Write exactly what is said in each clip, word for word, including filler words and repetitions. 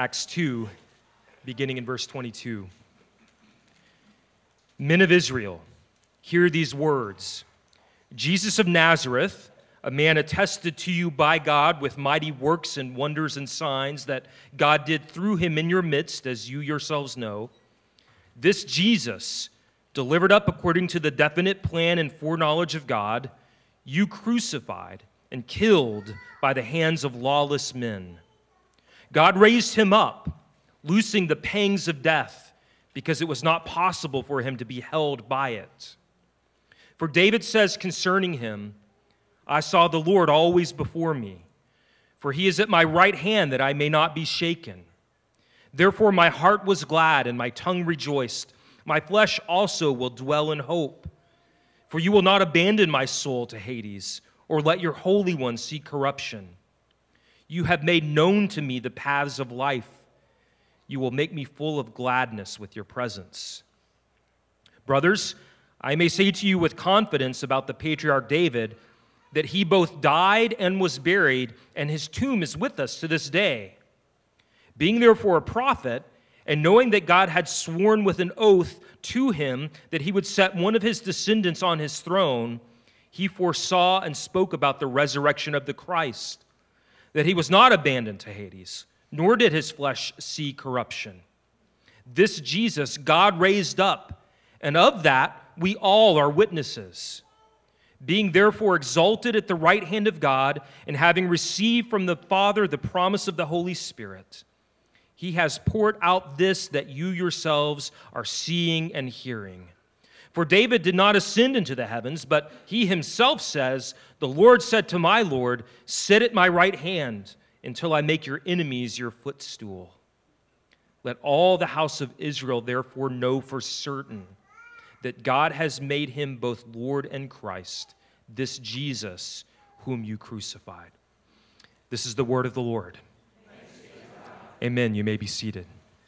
Acts two, beginning in verse twenty-two. Men of Israel, hear these words. Jesus of Nazareth, a man attested to you by God with mighty works and wonders and signs that God did through him in your midst, as you yourselves know. This Jesus, delivered up according to the definite plan and foreknowledge of God, you crucified and killed by the hands of lawless men. God raised him up, loosing the pangs of death, because it was not possible for him to be held by it. For David says concerning him, I saw the Lord always before me, for he is at my right hand that I may not be shaken. Therefore my heart was glad and my tongue rejoiced. My flesh also will dwell in hope. For you will not abandon my soul to Hades, or let your Holy One see corruption. You have made known to me the paths of life. You will make me full of gladness with your presence. Brothers, I may say to you with confidence about the patriarch David that he both died and was buried, and his tomb is with us to this day. Being therefore a prophet, and knowing that God had sworn with an oath to him that he would set one of his descendants on his throne, he foresaw and spoke about the resurrection of the Christ, that he was not abandoned to Hades, nor did his flesh see corruption. This Jesus God raised up, and of that we all are witnesses. Being therefore exalted at the right hand of God, and having received from the Father the promise of the Holy Spirit, he has poured out this that you yourselves are seeing and hearing. For David did not ascend into the heavens, but he himself says, the Lord said to my Lord, sit at my right hand until I make your enemies your footstool. Let all the house of Israel therefore know for certain that God has made him both Lord and Christ, this Jesus whom you crucified. This is the word of the Lord. Amen. You may be seated.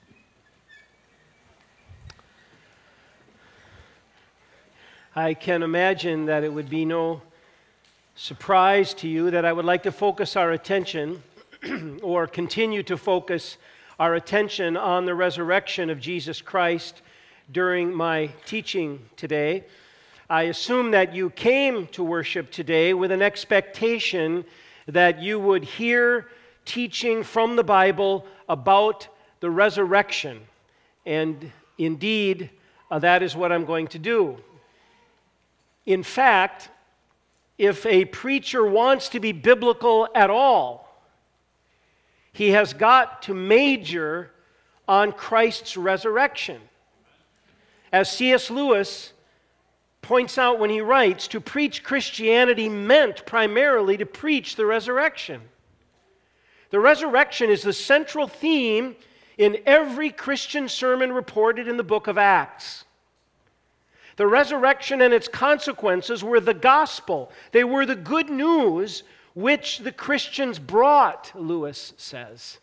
I can imagine that it would be no surprise to you that I would like to focus our attention or continue to focus our attention on the resurrection of Jesus Christ during my teaching today. I assume that you came to worship today with an expectation that you would hear teaching from the Bible about the resurrection. And indeed, uh, that is what I'm going to do. In fact, if a preacher wants to be biblical at all, he has got to major on Christ's resurrection. As C S Lewis points out when he writes, to preach Christianity meant primarily to preach the resurrection. The resurrection is the central theme in every Christian sermon reported in the book of Acts. The resurrection and its consequences were the gospel. They were the good news which the Christians brought, Lewis says.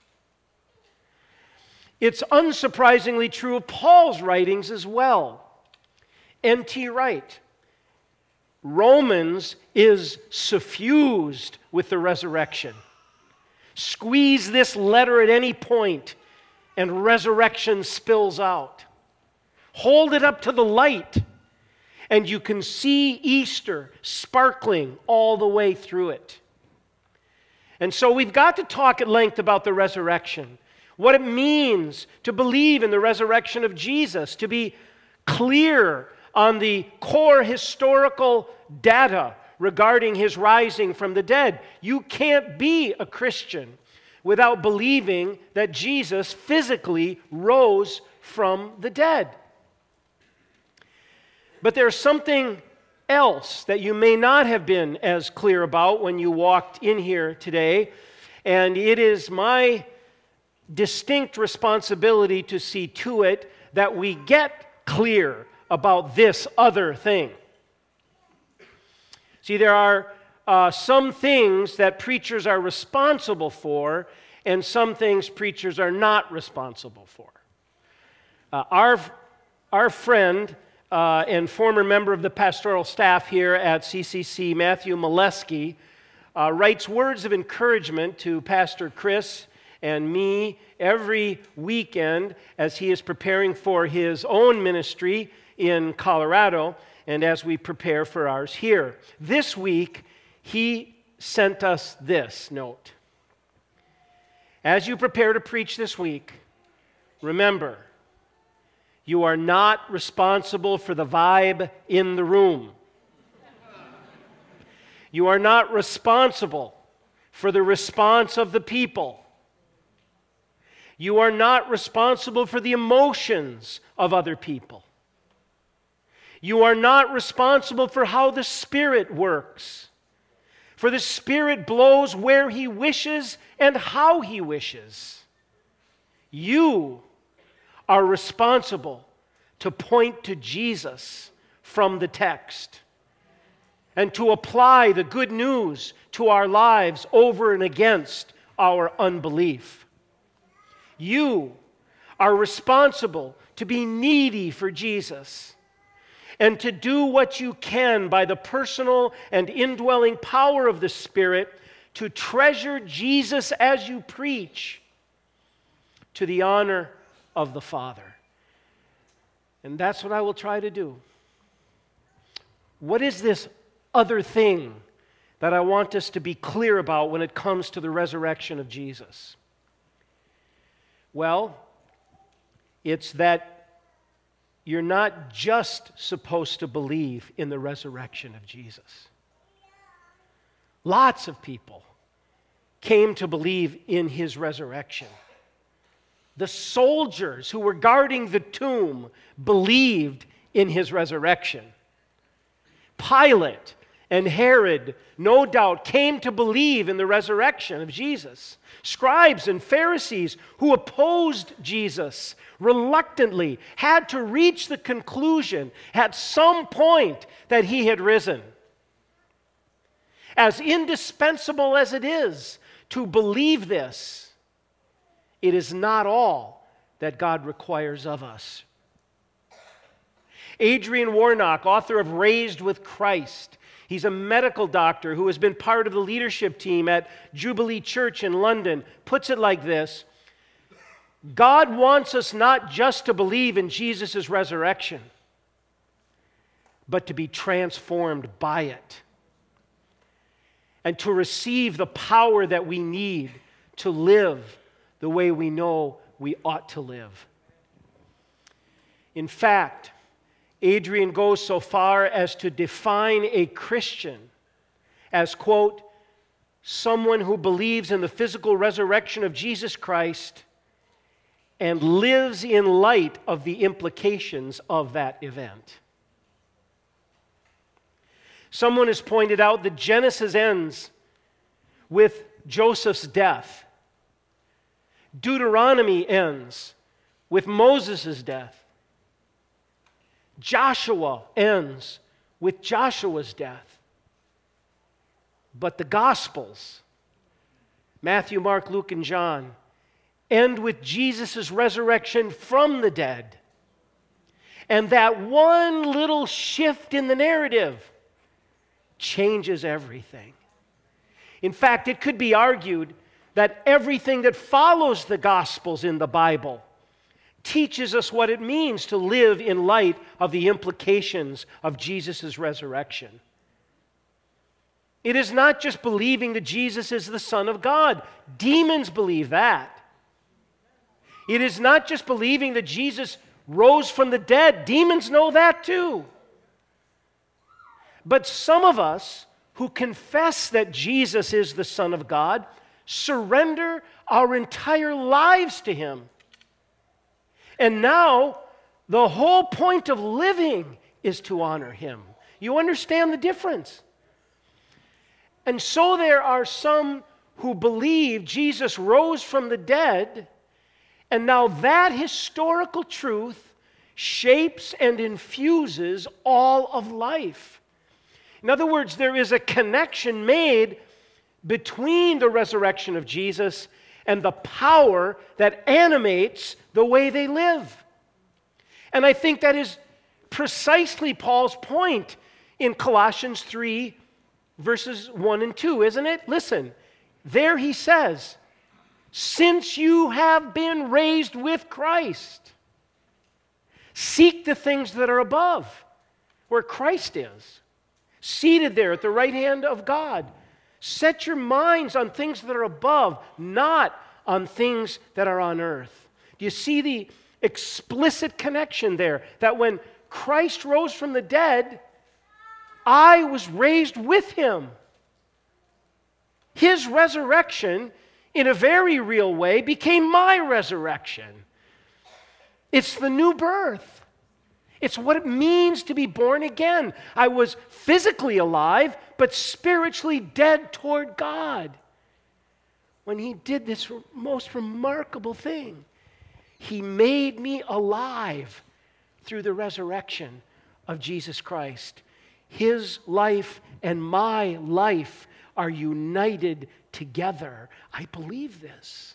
It's unsurprisingly true of Paul's writings as well. N T Wright. Romans is suffused with the resurrection. Squeeze this letter at any point, and resurrection spills out. Hold it up to the light, and you can see Easter sparkling all the way through it. And so we've got to talk at length about the resurrection, what it means to believe in the resurrection of Jesus, to be clear on the core historical data regarding his rising from the dead. You can't be a Christian without believing that Jesus physically rose from the dead. But there's something else that you may not have been as clear about when you walked in here today, and it is my distinct responsibility to see to it that we get clear about this other thing. See, there are uh, some things that preachers are responsible for, and some things preachers are not responsible for. Uh, our, our friend uh, and former member of the pastoral staff here at C C C, Matthew Molesky, uh, writes words of encouragement to Pastor Chris and me every weekend as he is preparing for his own ministry in Colorado and as we prepare for ours here. This week, he sent us this note. As you prepare to preach this week, remember, you are not responsible for the vibe in the room. You are not responsible for the response of the people. You are not responsible for the emotions of other people. You are not responsible for how the Spirit works. For the Spirit blows where He wishes and how He wishes. You are responsible to point to Jesus from the text and to apply the good news to our lives over and against our unbelief. You are responsible to be needy for Jesus and to do what you can by the personal and indwelling power of the Spirit to treasure Jesus as you preach to the honor of the Father. And that's what I will try to do. What is this other thing that I want us to be clear about when it comes to the resurrection of Jesus? Well, it's that you're not just supposed to believe in the resurrection of Jesus. Lots of people came to believe in his resurrection. The soldiers who were guarding the tomb believed in his resurrection. Pilate and Herod, no doubt, came to believe in the resurrection of Jesus. Scribes and Pharisees who opposed Jesus reluctantly had to reach the conclusion at some point that he had risen. As indispensable as it is to believe this, it is not all that God requires of us. Adrian Warnock, author of Raised with Christ, he's a medical doctor who has been part of the leadership team at Jubilee Church in London, puts it like this: God wants us not just to believe in Jesus' resurrection, but to be transformed by it and to receive the power that we need to live the way we know we ought to live. In fact, Adrian goes so far as to define a Christian as, quote, someone who believes in the physical resurrection of Jesus Christ and lives in light of the implications of that event. Someone has pointed out that Genesis ends with Joseph's death. Deuteronomy ends with Moses' death. Joshua ends with Joshua's death. But the Gospels, Matthew, Mark, Luke, and John, end with Jesus' resurrection from the dead. And that one little shift in the narrative changes everything. In fact, it could be argued that everything that follows the Gospels in the Bible teaches us what it means to live in light of the implications of Jesus' resurrection. It is not just believing that Jesus is the Son of God. Demons believe that. It is not just believing that Jesus rose from the dead. Demons know that too. But some of us who confess that Jesus is the Son of God surrender our entire lives to Him. And now, the whole point of living is to honor Him. You understand the difference? And so there are some who believe Jesus rose from the dead, and now that historical truth shapes and infuses all of life. In other words, there is a connection made between the resurrection of Jesus and the power that animates the way they live. And I think that is precisely Paul's point in Colossians three, verses one and two, isn't it? Listen, there he says, since you have been raised with Christ. Seek the things that are above, where Christ is, seated there at the right hand of God. Set your minds on things that are above, not on things that are on earth. Do you see the explicit connection there? That when Christ rose from the dead, I was raised with him. His resurrection, in a very real way, became my resurrection. It's the new birth. It's what it means to be born again. I was physically alive, but spiritually dead toward God. When he did this most remarkable thing, he made me alive through the resurrection of Jesus Christ. His life and my life are united together. I believe this.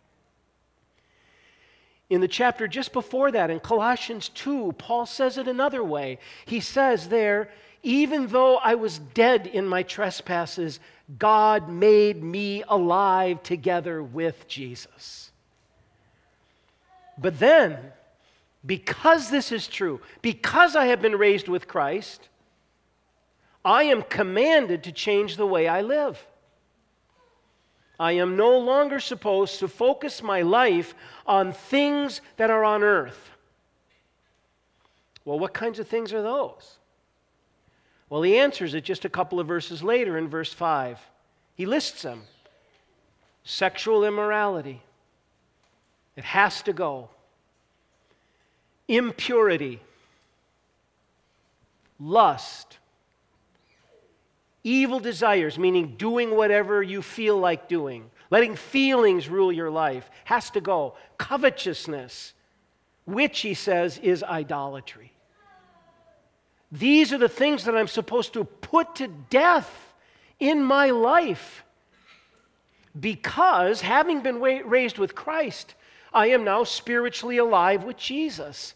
In the chapter just before that, in Colossians two, Paul says it another way. He says there, even though I was dead in my trespasses, God made me alive together with Jesus. But then, because this is true, because I have been raised with Christ, I am commanded to change the way I live. I am no longer supposed to focus my life on things that are on earth. Well, what kinds of things are those? Well, he answers it just a couple of verses later in verse five. He lists them. Sexual immorality. It has to go. Impurity. Lust. Evil desires, meaning doing whatever you feel like doing. Letting feelings rule your life. Has to go. Covetousness, which, he says, is idolatry. These are the things that I'm supposed to put to death in my life. Because, having been wa- raised with Christ, I am now spiritually alive with Jesus.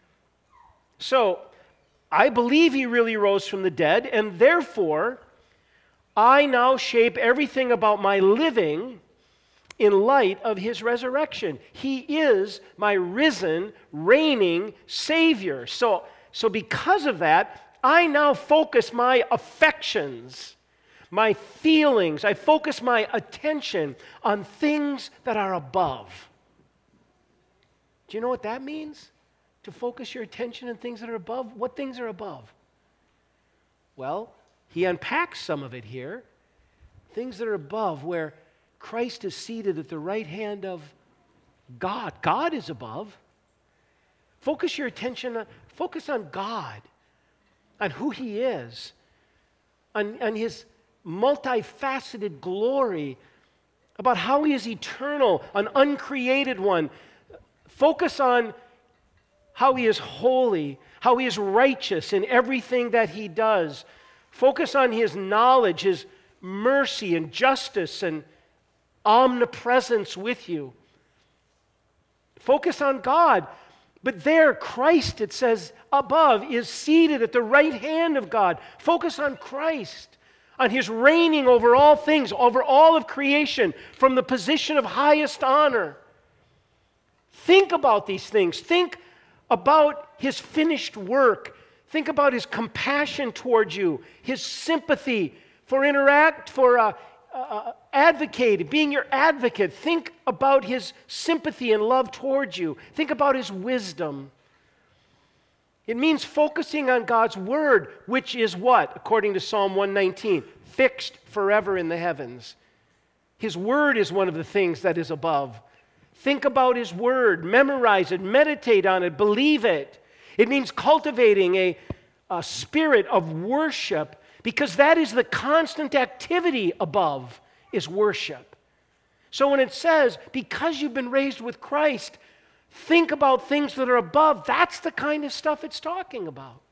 So, I believe he really rose from the dead, and therefore, I now shape everything about my living in light of his resurrection. He is my risen, reigning Savior. So, so because of that, I now focus my affections, my feelings, I focus my attention on things that are above. Do you know what that means? To focus your attention on things that are above? What things are above? Well, he unpacks some of it here. Things that are above, where Christ is seated at the right hand of God. God is above. Focus your attention on, focus on God, on who he is, on, on his multifaceted glory, about how he is eternal, an uncreated one. Focus on how he is holy, how he is righteous in everything that he does. Focus on his knowledge, his mercy and justice and omnipresence with you. Focus on God. But there, Christ, it says above, is seated at the right hand of God. Focus on Christ, on his reigning over all things, over all of creation, from the position of highest honor. Think about these things. Think about his finished work. Think about his compassion towards you, his sympathy for interact, for uh, uh, advocating, being your advocate. Think about his sympathy and love towards you. Think about his wisdom. It means focusing on God's word, which is what? According to Psalm one nineteen, fixed forever in the heavens. His word is one of the things that is above. Think about his word, memorize it, meditate on it, believe it. It means cultivating a, a spirit of worship, because that is the constant activity above, is worship. So when it says, because you've been raised with Christ, think about things that are above, that's the kind of stuff it's talking about.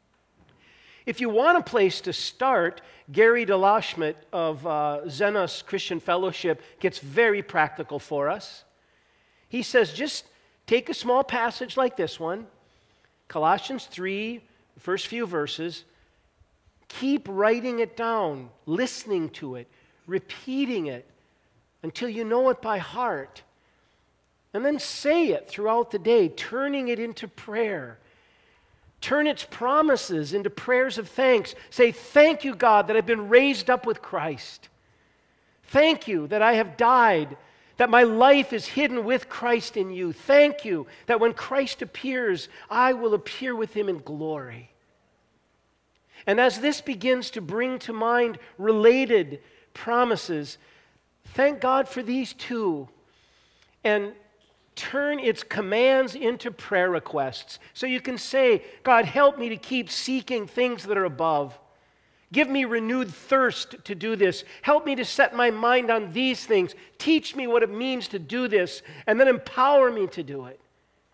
If you want a place to start, Gary DeLachschmidt of uh, Zenos Christian Fellowship gets very practical for us. He says, just take a small passage like this one, Colossians three, the first few verses. Keep writing it down, listening to it, repeating it, until you know it by heart. And then say it throughout the day, turning it into prayer. Turn its promises into prayers of thanks. Say, thank you, God, that I've been raised up with Christ. Thank you that I have died, that my life is hidden with Christ in you. Thank you that when Christ appears, I will appear with him in glory. And as this begins to bring to mind related promises, thank God for these two, and turn its commands into prayer requests. So you can say, God, help me to keep seeking things that are above. Give me renewed thirst to do this. Help me to set my mind on these things. Teach me what it means to do this, and then empower me to do it.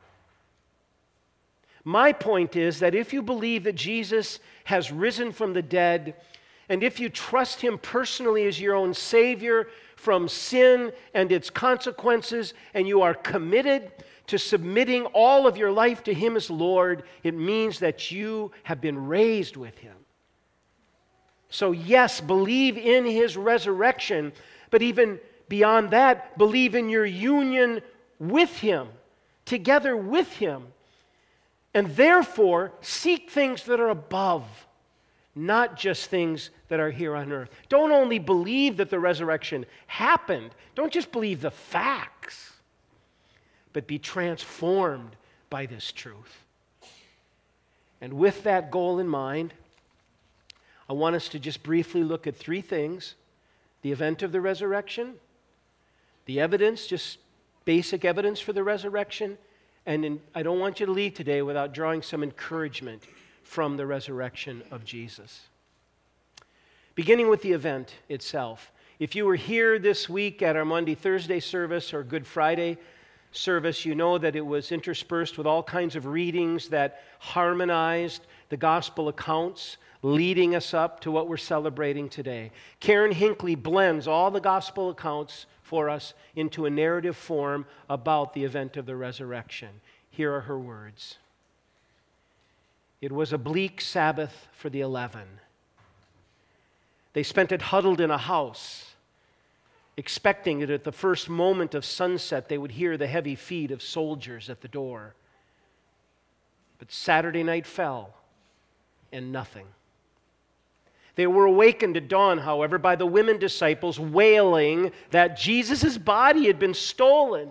My point is that if you believe that Jesus has risen from the dead, and if you trust him personally as your own Savior from sin and its consequences, and you are committed to submitting all of your life to him as Lord, it means that you have been raised with him. So yes, believe in his resurrection, but even beyond that, believe in your union with him, together with him, and therefore seek things that are above, not just things that are here on earth. Don't only believe that the resurrection happened. Don't just believe the facts, but be transformed by this truth. And with that goal in mind, I want us to just briefly look at three things: the event of the resurrection, the evidence, just basic evidence for the resurrection, and in, I don't want you to leave today without drawing some encouragement from the resurrection of Jesus. Beginning with the event itself. If you were here this week at our Monday, Thursday service or Good Friday service, you know that it was interspersed with all kinds of readings that harmonized the gospel accounts, leading us up to what we're celebrating today. Karen Hinckley blends all the gospel accounts for us into a narrative form about the event of the resurrection. Here are her words. It was a bleak Sabbath for the eleven. They spent it huddled in a house, expecting that at the first moment of sunset they would hear the heavy feet of soldiers at the door. But Saturday night fell, and nothing. They were awakened at dawn, however, by the women disciples wailing that Jesus' body had been stolen.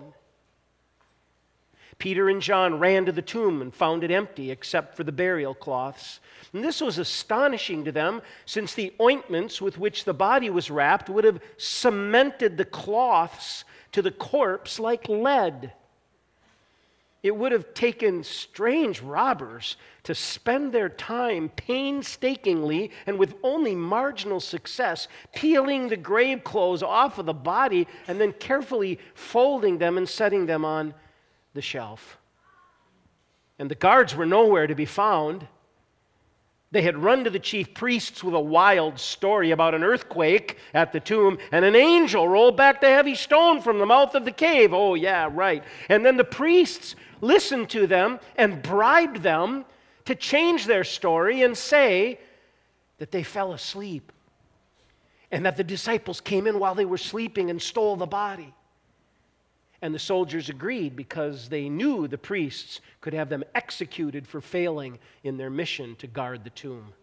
Peter and John ran to the tomb and found it empty except for the burial cloths. And this was astonishing to them, since the ointments with which the body was wrapped would have cemented the cloths to the corpse like lead. It would have taken strange robbers to spend their time painstakingly and with only marginal success peeling the grave clothes off of the body and then carefully folding them and setting them on the shelf. And the guards were nowhere to be found. They had run to the chief priests with a wild story about an earthquake at the tomb, and an angel rolled back the heavy stone from the mouth of the cave. Oh, yeah, right. And then the priests listened to them and bribed them to change their story and say that they fell asleep and that the disciples came in while they were sleeping and stole the body. And the soldiers agreed because they knew the priests could have them executed for failing in their mission to guard the tomb.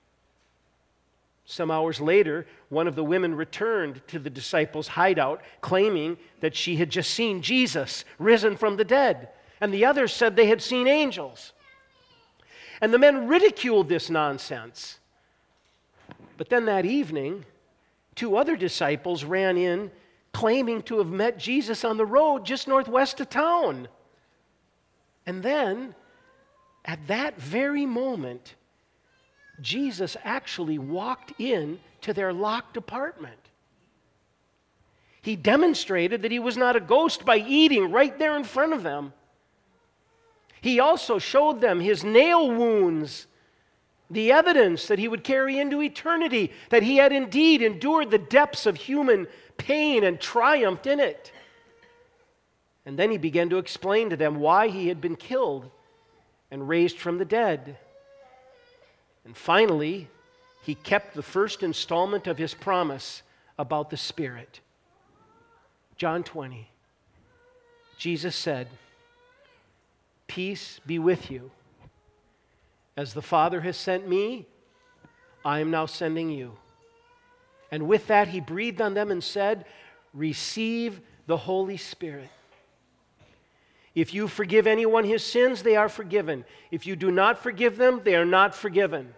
Some hours later, one of the women returned to the disciples' hideout, claiming that she had just seen Jesus risen from the dead. And the others said they had seen angels. And the men ridiculed this nonsense. But then that evening, two other disciples ran in claiming to have met Jesus on the road just northwest of town. And then, at that very moment, Jesus actually walked in to their locked apartment. He demonstrated that he was not a ghost by eating right there in front of them. He also showed them his nail wounds, the evidence that he would carry into eternity, that he had indeed endured the depths of human pain and triumphed in it. And then he began to explain to them why he had been killed and raised from the dead. And finally, he kept the first installment of his promise about the Spirit. John twenty. Jesus said, "Peace be with you. As the Father has sent me, I am now sending you." And with that, he breathed on them and said, "Receive the Holy Spirit. If you forgive anyone his sins, they are forgiven. If you do not forgive them, they are not forgiven."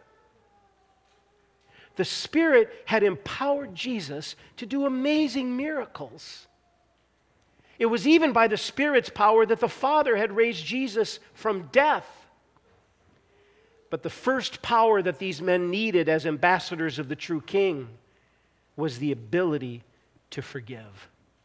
The Spirit had empowered Jesus to do amazing miracles. It was even by the Spirit's power that the Father had raised Jesus from death. But the first power that these men needed as ambassadors of the true King was the ability to forgive.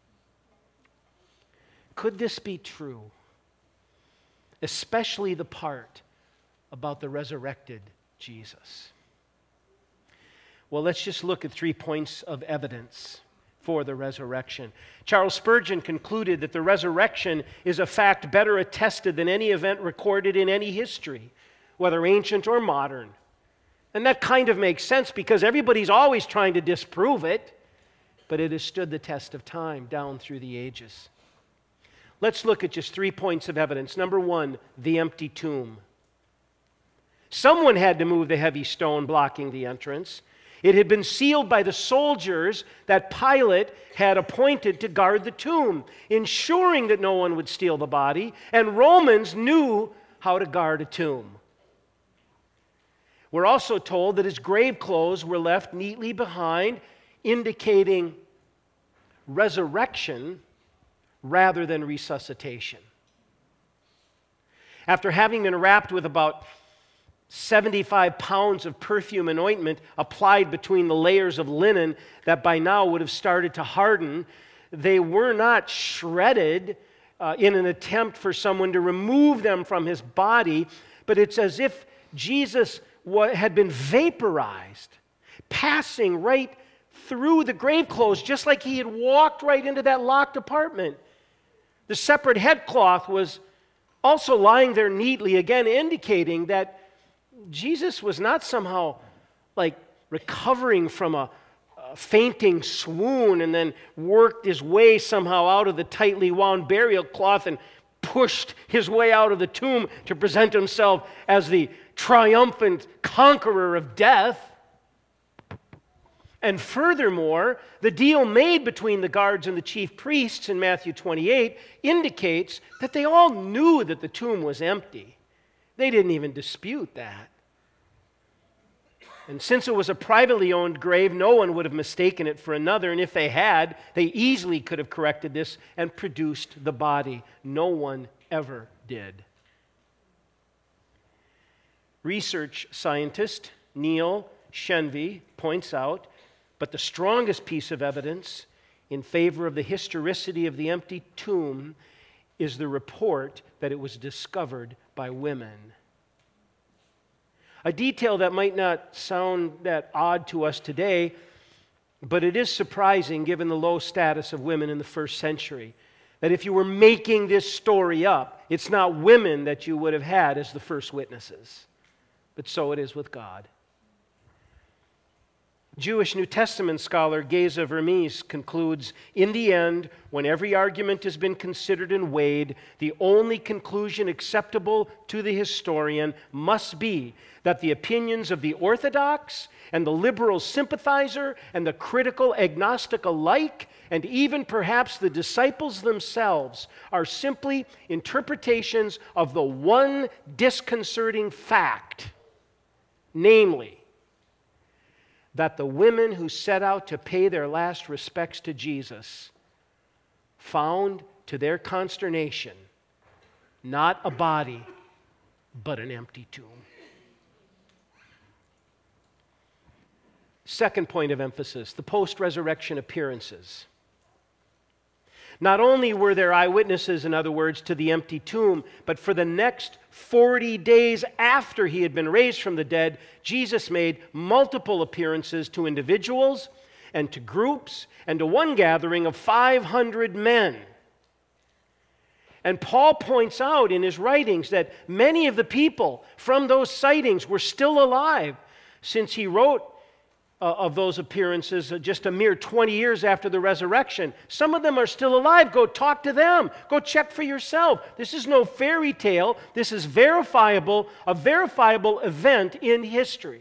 Could this be true? Especially the part about the resurrected Jesus. Well, let's just look at three points of evidence for the resurrection. Charles Spurgeon concluded that the resurrection is a fact better attested than any event recorded in any history, whether ancient or modern. And that kind of makes sense because everybody's always trying to disprove it, but it has stood the test of time down through the ages. Let's look at just three points of evidence. Number one, the empty tomb. Someone had to move the heavy stone blocking the entrance. It had been sealed by the soldiers that Pilate had appointed to guard the tomb, ensuring that no one would steal the body, and Romans knew how to guard a tomb. We're also told that his grave clothes were left neatly behind, indicating resurrection rather than resuscitation. After having been wrapped with about seventy-five pounds of perfume and ointment applied between the layers of linen that by now would have started to harden, they were not shredded uh, in an attempt for someone to remove them from his body, but it's as if Jesus had been vaporized, passing right through the grave clothes, just like he had walked right into that locked apartment. The separate headcloth was also lying there neatly, again indicating that Jesus was not somehow like recovering from a, a fainting swoon and then worked his way somehow out of the tightly wound burial cloth and pushed his way out of the tomb to present himself as the triumphant conqueror of death. And furthermore, the deal made between the guards and the chief priests in Matthew twenty-eight indicates that they all knew that the tomb was empty. They didn't even dispute that. And since it was a privately owned grave, no one would have mistaken it for another. And if they had, they easily could have corrected this and produced the body. No one ever did. Research scientist Neil Shenvi points out, but the strongest piece of evidence in favor of the historicity of the empty tomb is the report that it was discovered by women. A detail that might not sound that odd to us today, but it is surprising given the low status of women in the first century, that if you were making this story up, it's not women that you would have had as the first witnesses. But so it is with God. Jewish New Testament scholar Geza Vermes concludes, in the end, when every argument has been considered and weighed, the only conclusion acceptable to the historian must be that the opinions of the orthodox and the liberal sympathizer and the critical agnostic alike, and even perhaps the disciples themselves, are simply interpretations of the one disconcerting fact, namely, that the women who set out to pay their last respects to Jesus found, to their consternation, not a body, but an empty tomb. Second point of emphasis, the post-resurrection appearances. Not only were there eyewitnesses, in other words, to the empty tomb, but for the next forty days after he had been raised from the dead, Jesus made multiple appearances to individuals and to groups and to one gathering of five hundred men. And Paul points out in his writings that many of the people from those sightings were still alive, since he wrote uh, of those appearances uh, just a mere twenty years after the resurrection. Some of them are still alive. Go talk to them. Go check for yourself. This is no fairy tale. This is verifiable, a verifiable event in history.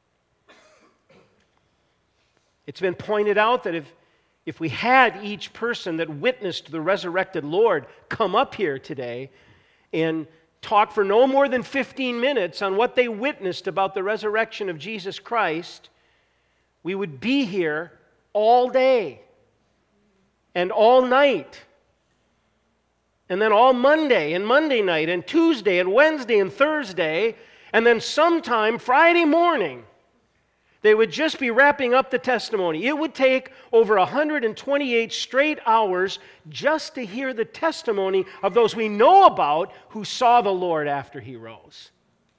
It's been pointed out that if, if we had each person that witnessed the resurrected Lord come up here today and talk for no more than fifteen minutes on what they witnessed about the resurrection of Jesus Christ, we would be here all day and all night, and then all Monday and Monday night and Tuesday and Wednesday and Thursday, and then sometime Friday morning, they would just be wrapping up the testimony. It would take over one hundred twenty-eight straight hours just to hear the testimony of those we know about who saw the Lord after he rose.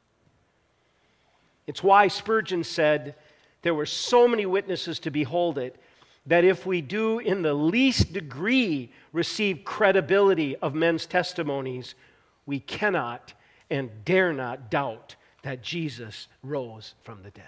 It's why Spurgeon said there were so many witnesses to behold it that if we do in the least degree receive credibility of men's testimonies, we cannot and dare not doubt that Jesus rose from the dead.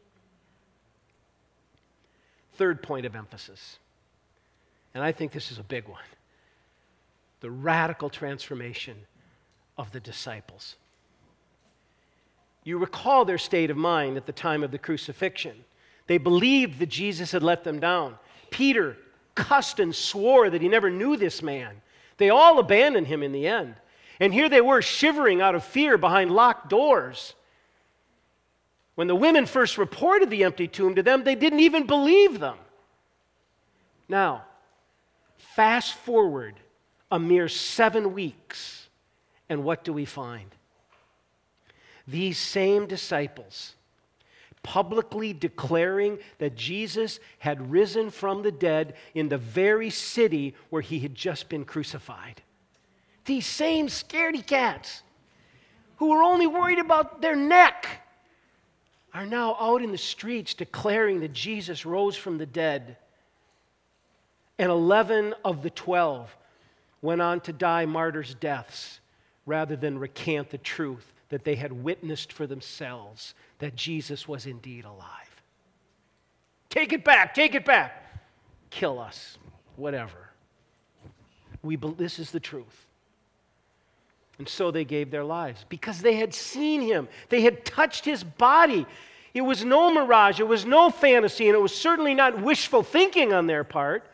Third point of emphasis, and I think this is a big one, the radical transformation of the disciples. You recall their state of mind at the time of the crucifixion. They believed that Jesus had let them down. Peter cussed and swore that he never knew this man. They all abandoned him in the end. And here they were shivering out of fear behind locked doors. When the women first reported the empty tomb to them, they didn't even believe them. Now, fast forward a mere seven weeks, and what do we find? These same disciples publicly declaring that Jesus had risen from the dead in the very city where he had just been crucified. These same scaredy cats who were only worried about their neck are now out in the streets declaring that Jesus rose from the dead. And eleven of the twelve went on to die martyrs' deaths rather than recant the truth that they had witnessed for themselves that Jesus was indeed alive. Take it back, take it back. Kill us, whatever. We, this is the truth. And so they gave their lives because they had seen him. They had touched his body. It was no mirage. It was no fantasy. And it was certainly not wishful thinking on their part.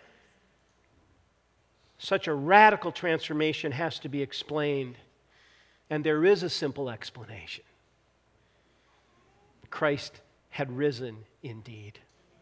Such a radical transformation has to be explained. And there is a simple explanation. Christ had risen indeed.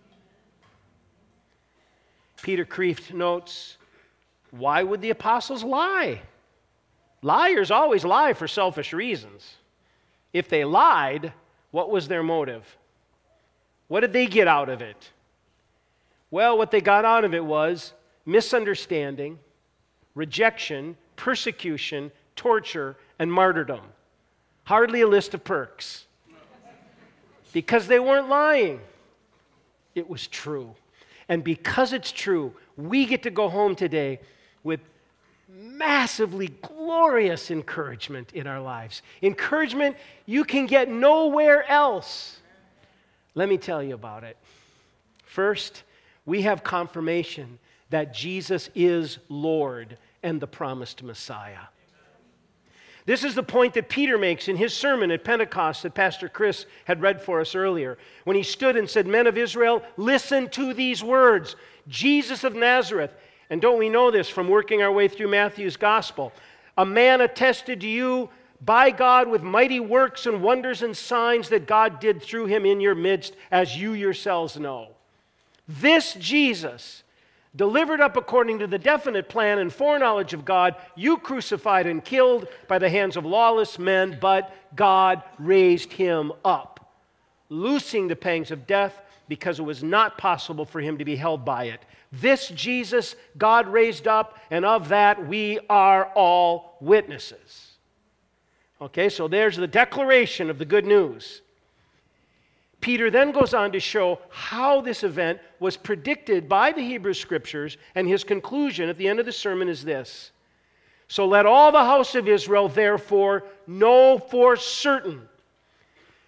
Peter Kreeft notes, why would the apostles lie? Liars always lie for selfish reasons. If they lied, what was their motive? What did they get out of it? Well, what they got out of it was misunderstanding, rejection, persecution, torture, and martyrdom. Hardly a list of perks. Because they weren't lying. It was true. And because it's true, we get to go home today with massively glorious encouragement in our lives. Encouragement you can get nowhere else. Let me tell you about it. First, we have confirmation that Jesus is Lord and the promised Messiah. This is the point that Peter makes in his sermon at Pentecost that Pastor Chris had read for us earlier, when he stood and said, "Men of Israel, listen to these words. Jesus of Nazareth," and don't we know this from working our way through Matthew's gospel, "a man attested to you by God with mighty works and wonders and signs that God did through him in your midst, as you yourselves know. This Jesus, delivered up according to the definite plan and foreknowledge of God, you crucified and killed by the hands of lawless men, but God raised him up, loosing the pangs of death because it was not possible for him to be held by it. This Jesus God raised up, and of that we are all witnesses." Okay, so there's the declaration of the good news. Peter then goes on to show how this event was predicted by the Hebrew Scriptures, and his conclusion at the end of the sermon is this: "So let all the house of Israel therefore know for certain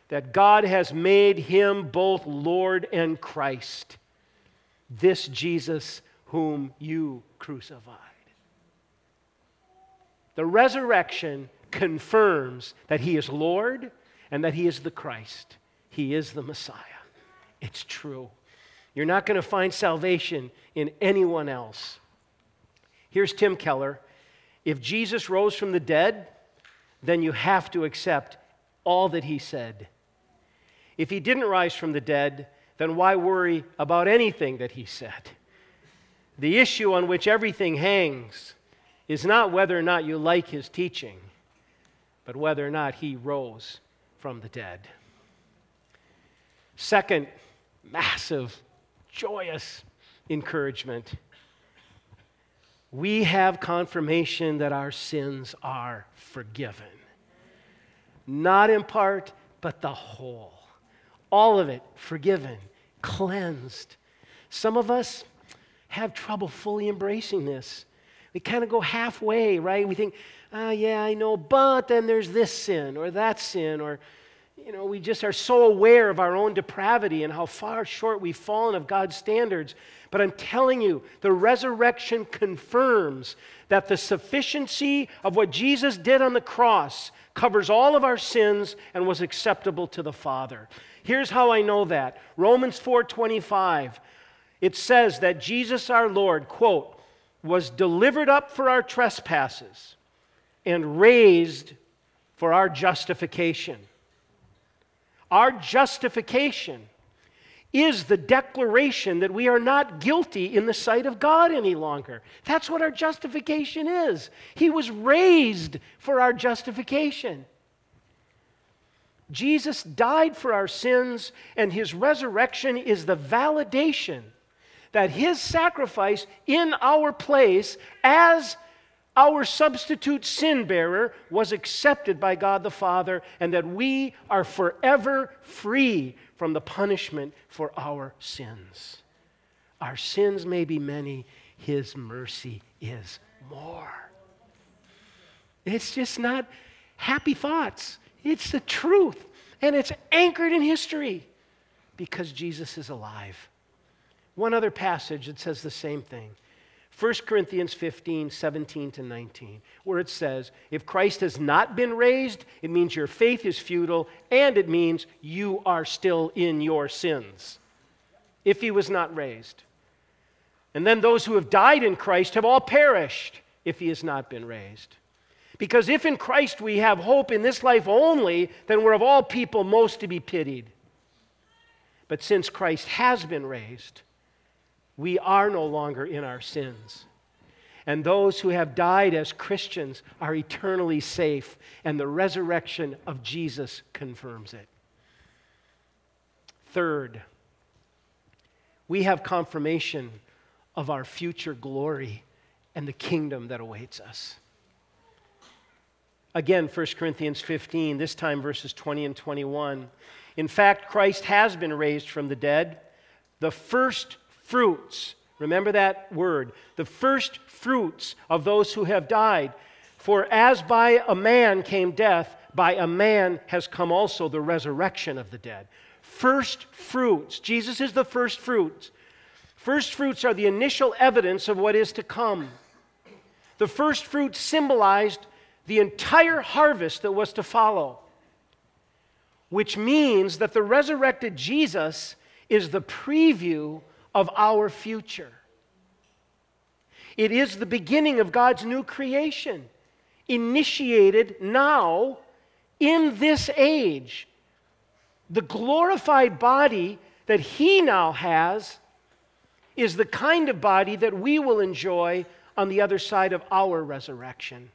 that God has made him both Lord and Christ, this Jesus whom you crucified. The resurrection confirms that he is Lord and that he is the Christ. He is the Messiah. It's true. You're not going to find salvation in anyone else. Here's Tim Keller. If Jesus rose from the dead, then you have to accept all that he said. If he didn't rise from the dead, then why worry about anything that he said? The issue on which everything hangs is not whether or not you like his teaching, but whether or not he rose from the dead. Second, massive, joyous encouragement. We have confirmation that our sins are forgiven. Not in part, but the whole. All of it forgiven, cleansed. Some of us have trouble fully embracing this. We kind of go halfway, right? We think, oh, yeah, I know, but then there's this sin or that sin, or, you know, we just are so aware of our own depravity and how far short we've fallen of God's standards. But I'm telling you, the resurrection confirms that the sufficiency of what Jesus did on the cross covers all of our sins and was acceptable to the Father. Here's how I know that. Romans four twenty-five, it says that Jesus our Lord, quote, was delivered up for our trespasses and raised for our justification. Our justification is the declaration that we are not guilty in the sight of God any longer. That's what our justification is. He was raised for our justification. Jesus died for our sins, and his resurrection is the validation that his sacrifice in our place as our substitute sin bearer was accepted by God the Father, and that we are forever free from the punishment for our sins. Our sins may be many, his mercy is more. It's just not happy thoughts. It's the truth, and it's anchored in history because Jesus is alive. One other passage that says the same thing. First Corinthians fifteen, seventeen to nineteen, where it says, if Christ has not been raised, it means your faith is futile, and it means you are still in your sins, if he was not raised. And then those who have died in Christ have all perished, if he has not been raised. Because if in Christ we have hope in this life only, then we're of all people most to be pitied. But since Christ has been raised, we are no longer in our sins. And those who have died as Christians are eternally safe, and the resurrection of Jesus confirms it. Third, we have confirmation of our future glory and the kingdom that awaits us. Again, First Corinthians fifteen, this time verses twenty and twenty-one. In fact, Christ has been raised from the dead, the first fruits, remember that word, the first fruits of those who have died. For as by a man came death, by a man has come also the resurrection of the dead. First fruits. Jesus is the first fruits. First fruits are the initial evidence of what is to come. The first fruits symbolized the entire harvest that was to follow, which means that the resurrected Jesus is the preview of our future. It is the beginning of God's new creation, initiated now in this age. The glorified body that he now has is the kind of body that we will enjoy on the other side of our resurrection.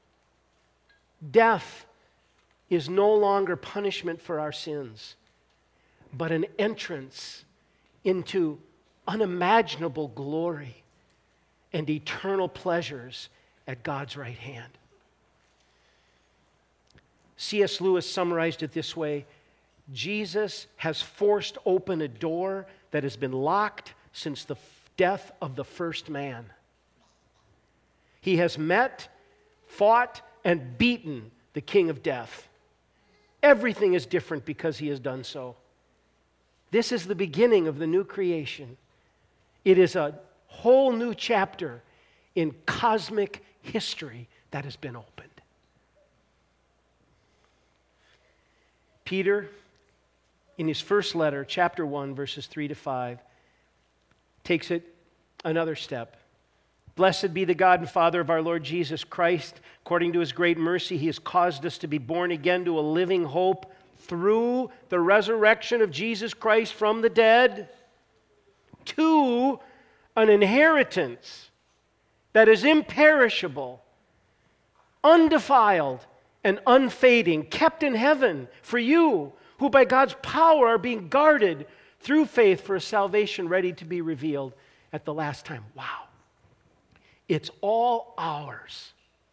Death is no longer punishment for our sins, but an entrance into unimaginable glory and eternal pleasures at God's right hand. C S Lewis summarized it this way: Jesus has forced open a door that has been locked since the death of the first man. He has met, fought, and beaten the king of death. Everything is different because he has done so. This is the beginning of the new creation. It is a whole new chapter in cosmic history that has been opened. Peter, in his first letter, chapter one, verses three to five, takes it another step. Blessed be the God and Father of our Lord Jesus Christ. According to his great mercy, he has caused us to be born again to a living hope through the resurrection of Jesus Christ from the dead, to an inheritance that is imperishable, undefiled, and unfading, kept in heaven for you, who by God's power are being guarded through faith for a salvation ready to be revealed at the last time. Wow. It's all ours.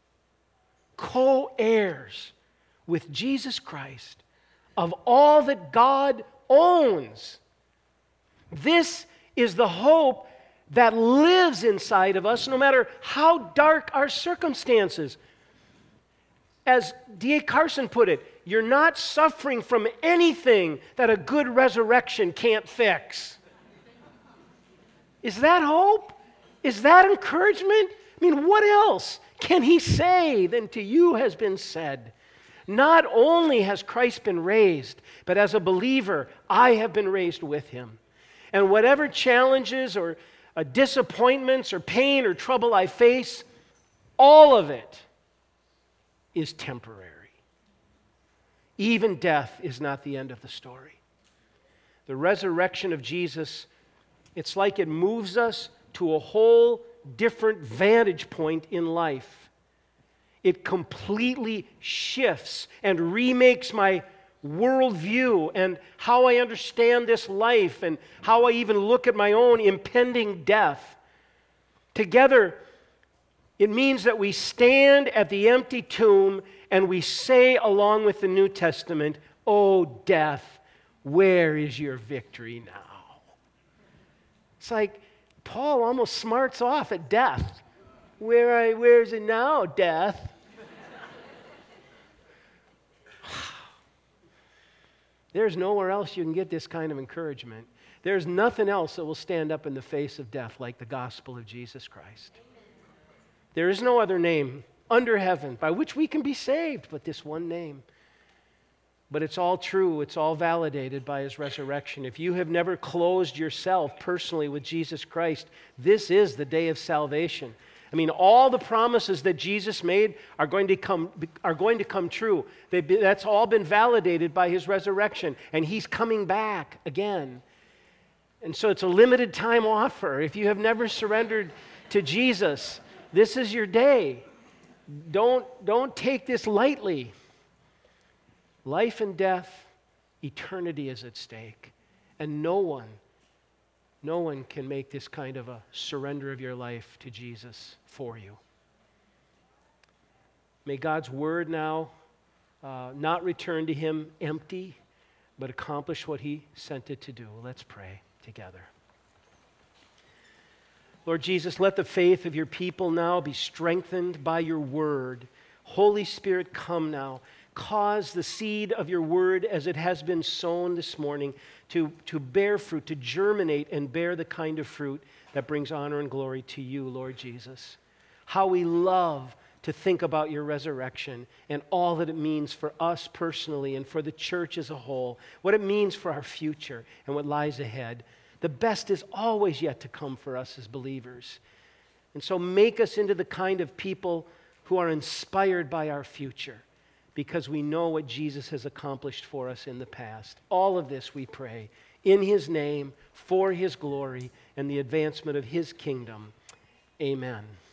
Co-heirs with Jesus Christ of all that God owns. This is the hope that lives inside of us no matter how dark our circumstances. As D A Carson put it, you're not suffering from anything that a good resurrection can't fix. Is that hope? Is that encouragement? I mean, what else can he say than to you has been said? Not only has Christ been raised, but as a believer, I have been raised with him. And whatever challenges or uh, disappointments or pain or trouble I face, all of it is temporary. Even death is not the end of the story. The resurrection of Jesus, it's like it moves us to a whole different vantage point in life. It completely shifts and remakes my worldview and how I understand this life and how I even look at my own impending death. Together, it means that we stand at the empty tomb and we say, along with the New Testament, "O death, where is your victory now?" It's like Paul almost smarts off at death. Where, I, where is it now, death? There's nowhere else you can get this kind of encouragement. There's nothing else that will stand up in the face of death like the gospel of Jesus Christ. There is no other name under heaven by which we can be saved but this one name. But it's all true. It's all validated by his resurrection. If you have never closed yourself personally with Jesus Christ, this is the day of salvation. I mean, all the promises that Jesus made are going to come, are going to come true. They've been, that's all been validated by his resurrection, and he's coming back again. And so it's a limited time offer. If you have never surrendered to Jesus, this is your day. Don't, don't take this lightly. Life and death, eternity is at stake. And no one, no one can make this kind of a surrender of your life to Jesus for you. May God's word now uh, not return to him empty, but accomplish what he sent it to do. Let's pray together. Lord Jesus, let the faith of your people now be strengthened by your word. Holy Spirit, come now. Cause the seed of your word as it has been sown this morning to, to bear fruit, to germinate and bear the kind of fruit that brings honor and glory to you, Lord Jesus. How we love to think about your resurrection and all that it means for us personally and for the church as a whole, what it means for our future and what lies ahead. The best is always yet to come for us as believers. And so make us into the kind of people who are inspired by our future, because we know what Jesus has accomplished for us in the past. All of this we pray in his name, for his glory, and the advancement of his kingdom. Amen.